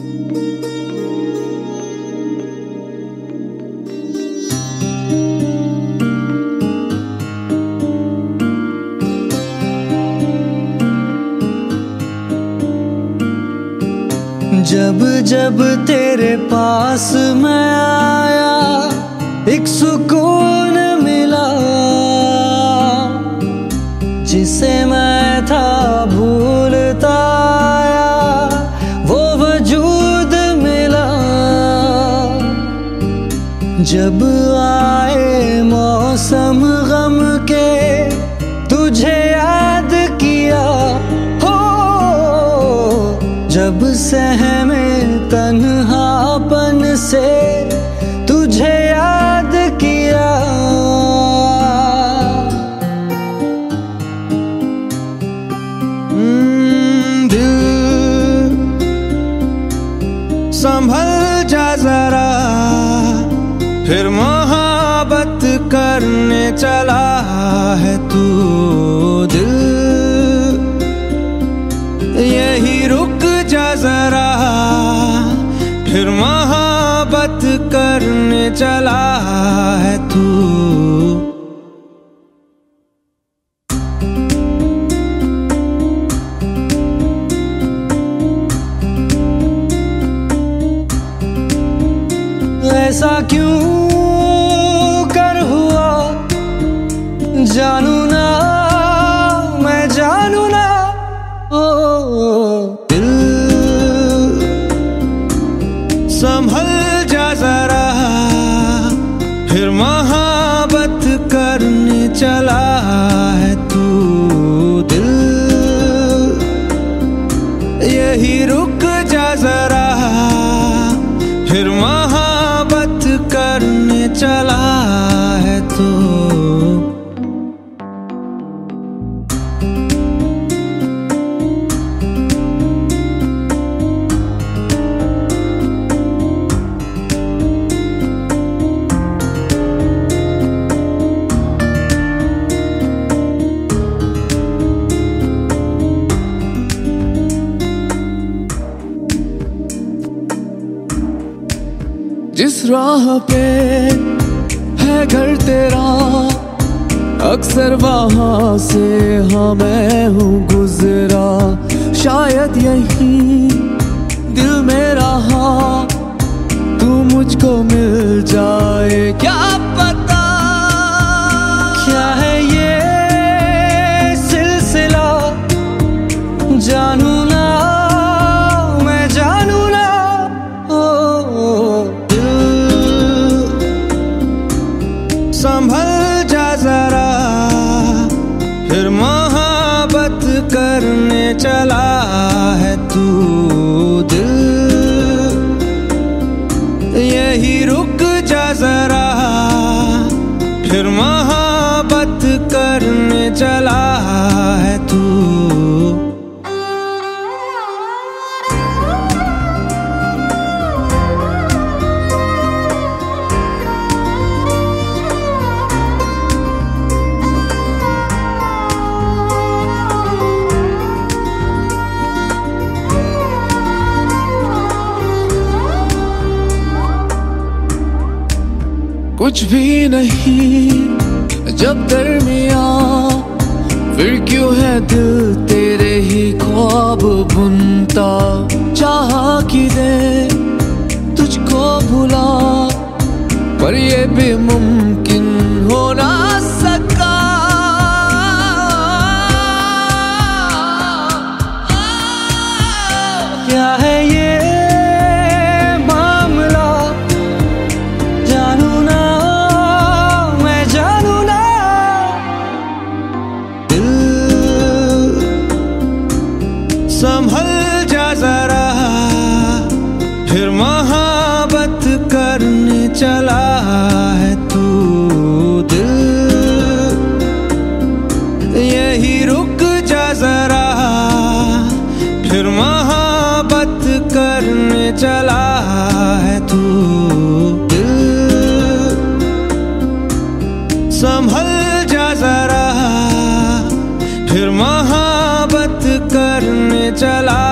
जब जब तेरे पास मैं आया एक सुकून मिला, जिसे मैं था भूलता आया वो वजूद मिला। जब आए मौसम गम के तुझे याद किया, जब सहमे तन्हापन से तुझे याद किया। दिल संभल जा जरा, फिर मोहब्बत करने चला है तू। दिल यही रुक जा जरा, फिर मोहब्बत करने चला है तू। ऐसा क्यों कर हुआ जानू ना, मैं जानू ना। दिल संभल जा जरा, फिर मोहब्बत करने चला है तू। दिल यही रुक जा जरा, फिर मोहब्बत करने चला है तू। जिस राह पे है घर तेरा, अक्सर वहां से हाँ मैं हूँ गुजरा। शायद यही दिल में रहा तू मुझको मिल जाए, क्या पता। क्या है ये सिलसिला जानू ना, मैं जानू ना। संभल जा जरा, फिर मोहब्बत करने चला है तू। दिल यही रुक जा जरा, फिर मोहब्बत करने चला है तू। कुछ भी नहीं जब दरमिया, फिर क्यों है दिल तेरे ही ख्वाब बुनता। चाह कि दे तुझको भुला, पर ये भी मुमकिन हो ना सका। क्या है ये मामला जानू ना, मैं जानू ना। दिल संभल जा जरा, फिर मोहब्बत करने चला है तू। दिल यही रुक जा जरा, फिर मोहब्बत करने चला है तू। दिल संभल जा जरा, फिर मोहब्बत करने चला